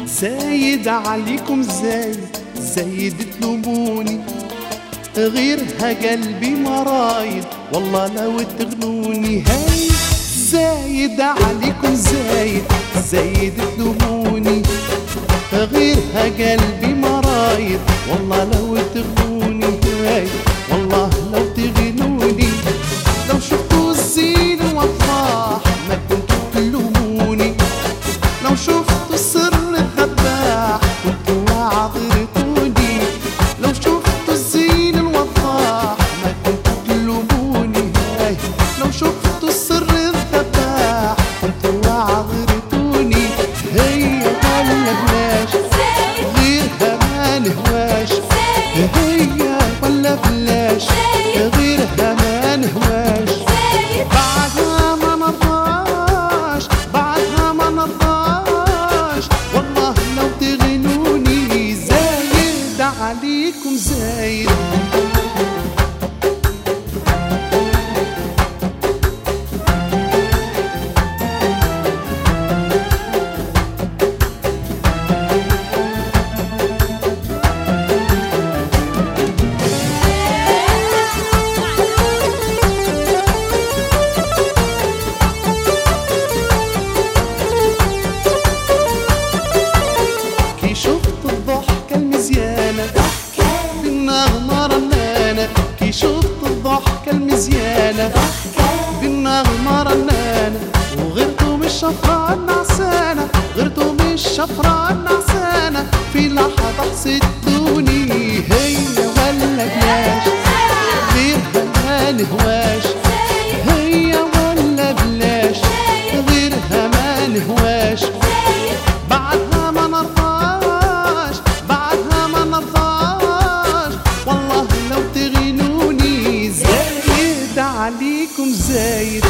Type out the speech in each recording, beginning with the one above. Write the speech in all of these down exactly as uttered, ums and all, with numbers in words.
زايد عليكم زايد زايد تلوموني، غيرها قلبي مرايد والله لو تغنوني. هاي زايد عليكم زايد زايد تلوموني، غيرها قلبي مرايد والله لو تغنوني. هاي والله لو تغنوني، لو شفتوا الزين والافراح ما كنتوا تلوموني، لو شفتوا السر الذباح كنتوا عذرتوني، لو شفتوا الزين والافراح ما كنتوا تلوموني. هاي لو شفتوا السر الذباح كنتوا عذرتوني. هي ولا بلاش غيرها ما نهواش، هي ولا بلاش غيرها ما نهواش، بعدها ما نرضاش بعدها ما نرضاش والله لو تغنوني. زايد عليكم زايد بالنغمة رنانة، كي شفت الضحكة المزيانة بالنغمة رنانة، وغيرتو من الشفرة النعسانة غيرتو من الشفرة النعسانة، في لحظة حسدتوني. هي ولا بلاش غيرها ما نهواش، هي ولا بلاش غيرها ما نهواش، بعدها ما نرضاش بعدها ما نرضاش والله لو تغنوني. زايد عليكم زايد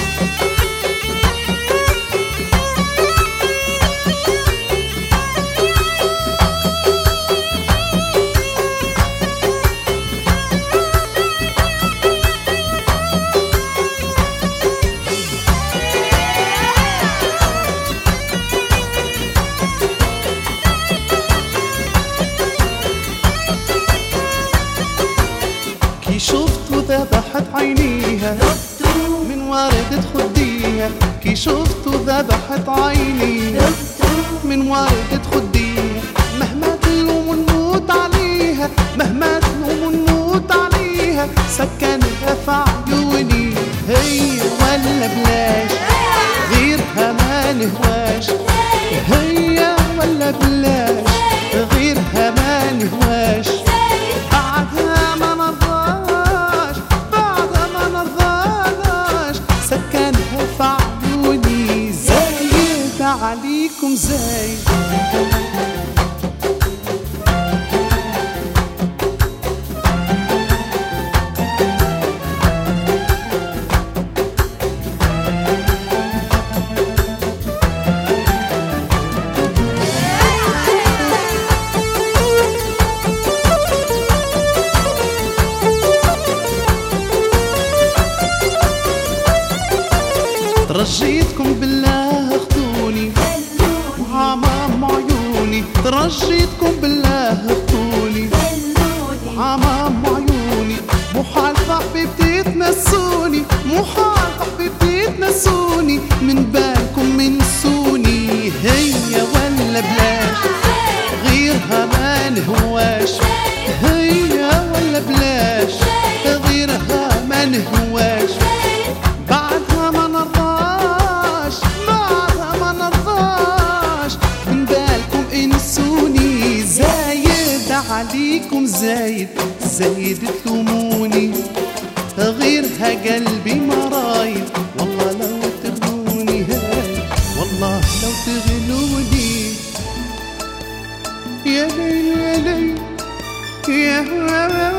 كي شفتو ذبحت عينيها من وردة خديها، كي شفتو ذبحت عينيها من وردة خديها، مهما تلوم نموت عليها مهما تلوم نموت عليها، سكنها في عيوني. هي ولا بلاش غيرها ما نهواش، هي ولا بلاش غيرها ما نهواش، بعدها ما نرضاش بعدها ما نرضاش سكنها في عيوني. زايد عليكم زايد ترجيتكم بالله اخذوني وعمام عيوني، ترجيتكم بالله اخذوني وعمام عيوني، محال حبيبتي تنسوني محال حبيبتي تنسوني، من بالكم منسوني. هي ولا بلاش غيرها ما نهواش، هي ولا بلاش غيرها ما نهواش، بعدها ما نرضاش بعدها ما نرضاش من بالكم انسوني. زايد عليكم زايد زايد تلوموني، غيرها قلبي مرايد والله لو تغنوني. هاي والله لو تغنوني. يا ليل يا ليل يا